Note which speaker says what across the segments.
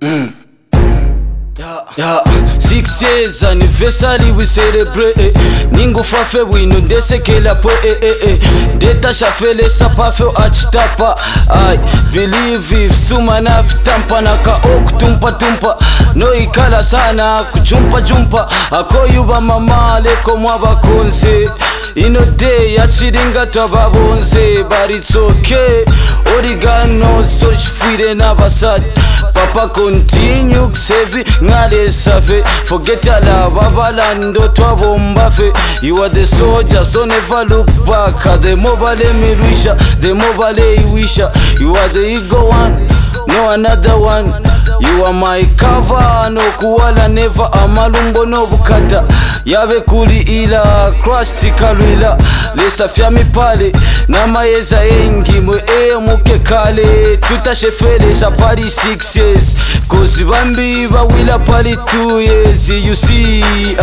Speaker 1: Yeah, 6 years anniversary we celebrate. Ningu fafe wino ndesekela po Deta shafele sapafe achitapa. I believe if suma nafitampa naka okutumpa tumpa. No ikala sana kujumpa jumpa. Akoyuba mama leko mwabakonze. Ino day yachiringa twababonze. But it's okay. Origano so shfire nabasad. Papa continue kusave ngale safe. Forget ala babalando twabombafe. You are the soldier so never look back. The mobile mirisha, the mobile wisha. You are the ego one, no another one. You are my cover, no kuwala never amalumbo no bukata. Yabe kuli ila, crush tikalwila. Lesa fyami pale, na maeza engi mwe muke kale. Tutashefele sa pari 6 years. Cause bambi bawila pali 2 years. You see,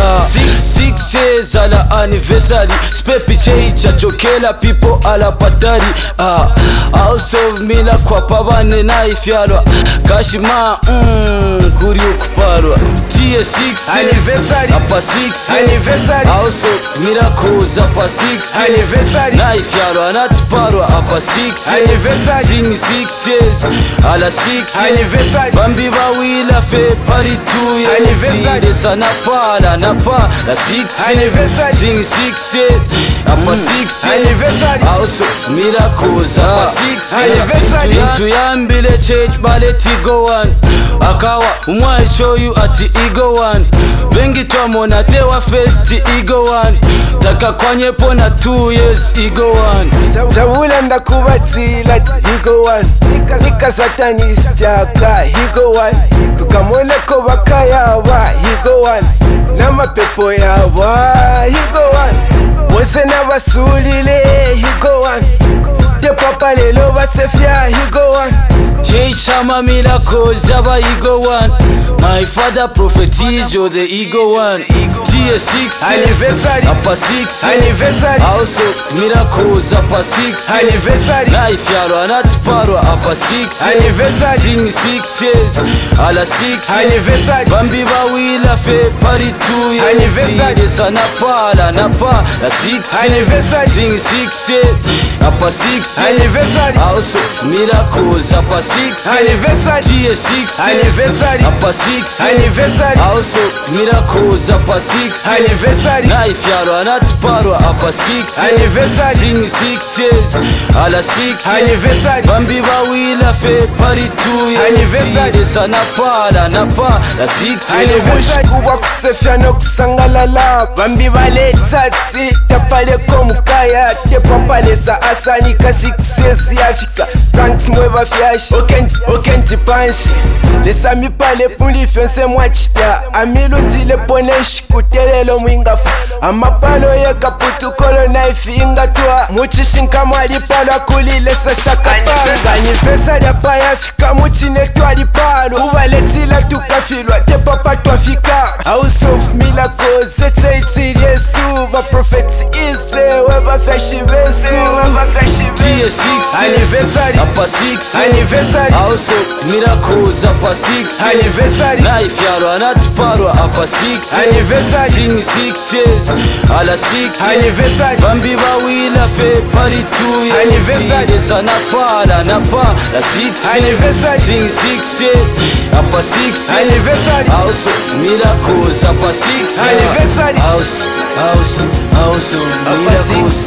Speaker 1: 6 years ala anniversary. Spepi cheicha chokela people ala patari. House of Mila kwa pabane na ifyalwa. Kashima kuri ukuparwa. TS6
Speaker 2: anniversary
Speaker 1: apa 6
Speaker 2: anniversary
Speaker 1: House of Miracles apa 6
Speaker 2: anniversary
Speaker 1: na ifyalwa anatuparwa apa 6
Speaker 2: anniversary
Speaker 1: sing 6 years ala 6
Speaker 2: anniversary
Speaker 1: bambi bawila fe pari 2 years
Speaker 2: anniversary
Speaker 1: desa napala napa la 6
Speaker 2: anniversary
Speaker 1: sing 6 years apa 6
Speaker 2: anniversary
Speaker 1: House of Miracles apa 6
Speaker 2: anniversary
Speaker 1: tuyambile church baleti go one akawa umwai show you ati ego one bengi twamona tewa first ego one taka kwanye pona 2 years ego one
Speaker 2: Zabula ndakubatsila ati ego one Nika satanistaka ego one Tukamone ko bakayaba ego one Nama pepo yaba ego one Wose nabasulile ego one Te papa lelo basefya ego one
Speaker 1: Chama Miracles Jaba ego one. My father propheties you're the ego one. TS6
Speaker 2: anniversary
Speaker 1: apa 6
Speaker 2: anniversary
Speaker 1: House of Miracles apa 6
Speaker 2: anniversary
Speaker 1: na ifyalo anatuparwa apa 6
Speaker 2: anniversary
Speaker 1: sing 6 years ala 6
Speaker 2: anniversary
Speaker 1: bambi bawila fe pari 2 years
Speaker 2: anniversary
Speaker 1: desa napala napa la 6
Speaker 2: anniversary
Speaker 1: sing 6 years apa 6
Speaker 2: anniversary
Speaker 1: House of Miracles apa 6
Speaker 2: anniversary
Speaker 1: TS6
Speaker 2: anniversary
Speaker 1: apa 6
Speaker 2: anniversary
Speaker 1: House of Miracles apa 6
Speaker 2: anniversary
Speaker 1: na ifyalo anatuparwa apa 6
Speaker 2: anniversary
Speaker 1: sing 6 years ala 6
Speaker 2: anniversary
Speaker 1: bambi bawila fe pari 2 years
Speaker 2: anniversary
Speaker 1: desa napala napa la 6
Speaker 2: anniversary kuba kusefya no kusangalala bambi baletati tapale ko mukaya te papa lesa asani ka 6 years yafika thanks mweba fyashi okenti panshi lesa mi pale puli fense mwachita amilu ndile poneshi kutelelo mwingafu amapalo ye kaputu kolo knife ingatwa muchishinka mwali palo kulilesa shakapanga anniversary apa yafika muchine twali palo ubaletila tukafilwa te papa twafika House of Miracles echeitili yesu ba prophets Israel weba feshi besu
Speaker 1: TS6
Speaker 2: anniversary
Speaker 1: apa 6
Speaker 2: anniversary
Speaker 1: House of Miracles apa 6
Speaker 2: anniversary
Speaker 1: na ifyalo anatuparwa apa 6
Speaker 2: anniversary
Speaker 1: sing 6 years ala 6
Speaker 2: anniversary
Speaker 1: bambi bawila fe pari 2 years
Speaker 2: anniversary
Speaker 1: desa napala napa la 6
Speaker 2: anniversary
Speaker 1: sing 6 years apa 6
Speaker 2: anniversary
Speaker 1: House of Miracles apa 6
Speaker 2: anniversary
Speaker 1: House of Miracles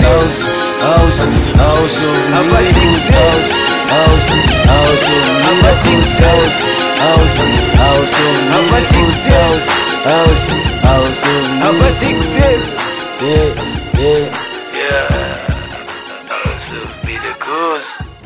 Speaker 1: House of
Speaker 2: apa 6
Speaker 1: Miracles
Speaker 2: years
Speaker 1: House of
Speaker 2: apa 6
Speaker 1: Miracles
Speaker 2: years
Speaker 1: House of
Speaker 2: apa 6 years
Speaker 1: House of
Speaker 2: apa 6 years
Speaker 1: yeah House of Miracles